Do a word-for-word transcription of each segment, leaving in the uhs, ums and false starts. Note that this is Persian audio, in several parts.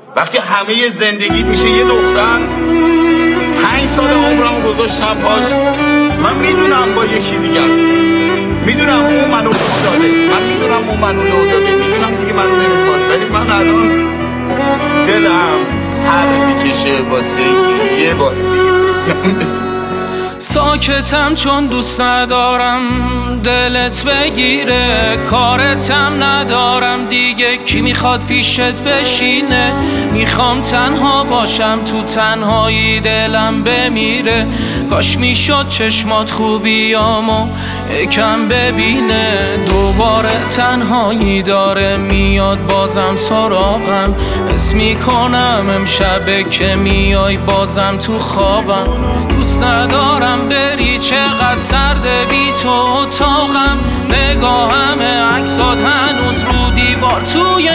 وقتی همه زندگیت میشه یه دختر، پنج سال عمرم گذاشتم پاش، من میدونم با یکی دیگه است، میدونم اون منو لو داده، من میدونم اون منو لو داده، میدونم دیگه منو نمیخواد، ولی من الان دلم هر میکشه واسه یه بار ساکتم چون دوست ندارم دلت بگیره، کارتم ندارم دیگه، کی میخواد پیشت بشینه؟ میخوام تنها باشم تو تنهایی دلم بمیره، کاش میشد چشمات خوبیامو یکم ببینه، دوباره تنهایی داره میاد بازم سراغم، حس میکنم امشبه که میای بازم تو خوابم، دوست ندارم بری چقدر سرده بی تو اتاقم، نگاهم عکسات هنوز رو دیوار توی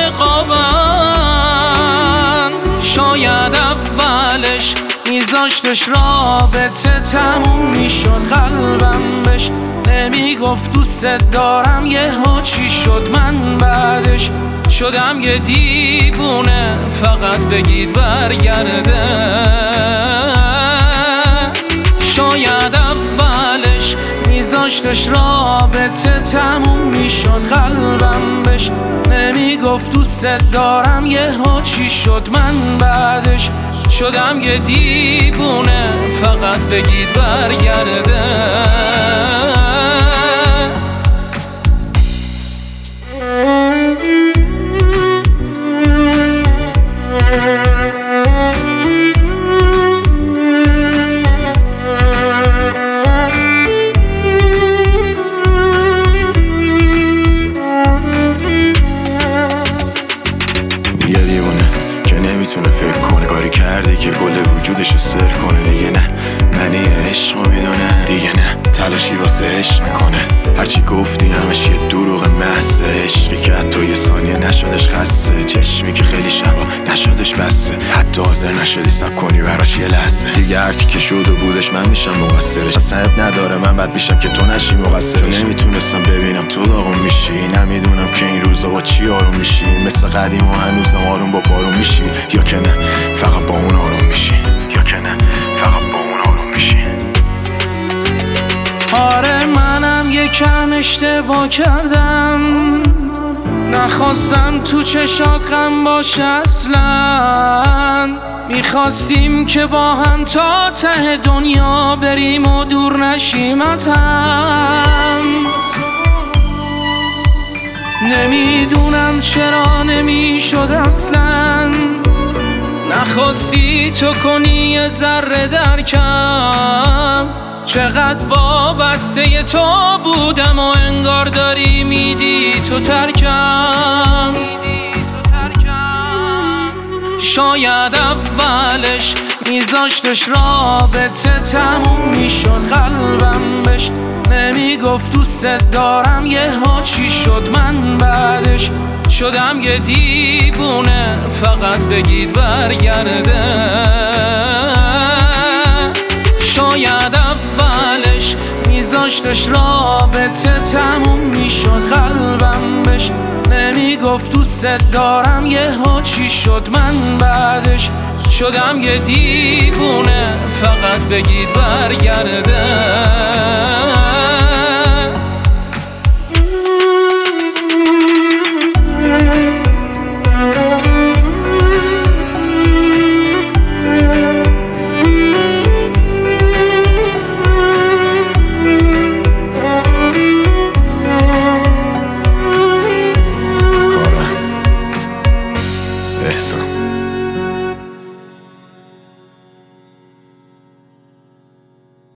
قابم، شاید اولش میذاشتش رابطه تموم میشد، قلبم بهش نمیگفت دوست دارم، یه ها چی شد من بعدش شدم یه دیوونه، فقط بگید برگرده، شاید اولش میذاشتش رابطه تموم میشد، قلبم بهش نمیگفت دوست دارم، یه ها چی شد من بعدش شدم یه دیوونه، فقط بگید برگرده. نمیتونه فکر کنه کاری کرده که کل وجودشو سر کنه، دیگه نه معنی عشق میدونه، دیگه نه تلاشی واسه عشق میکنه، هرچی گفتی همش یه دروغ محض، عشقی که حتی یه ثانیه نشدش خسته، چشمی که خیلی شبا نشدش بسته، حتی حاضر نشدی سب کنی براش یه لحظه، دیگه هرکی که شد و بودش من میشم مقصرش، اصلا عیب نداره من بد میشم که تو نشی مقصرش، نمیتونستم ببینم تو داغون میشی، نمیدونم که این روزا با چی آروم میشی، مثل قدیم و هنوزم آروم با پاروم میشی، یا که نه فقط با اون آروم میشی، یا که نه فقط با اون آروم میشی. آره منم یکم اشتباه کردم، نخواستم تو چشات غم باشه اصلا، میخواستیم که با هم تا ته دنیا بریم و دور نشیم از هم، نمیدونم چرا نمیشد اصلا، نخواستی تو کنی یه ذره درکم، چقدر وابسته تو بودم و انگار داری میدی تو ترکم، شاید اولش میذاشتش رابطه تموم میشد، قلبم بهش نمیگفت دوست دارم، یه ها چی شد من بعدش شدم یه دیوونه، فقط بگید برگرده، شاید اولش میذاشتش رابطه تموم میشد، قلبم بهش نمیگفت دوست دارم، یه ها چی شد من بعدش شدم یه دیوونه، فقط بگید برگرده.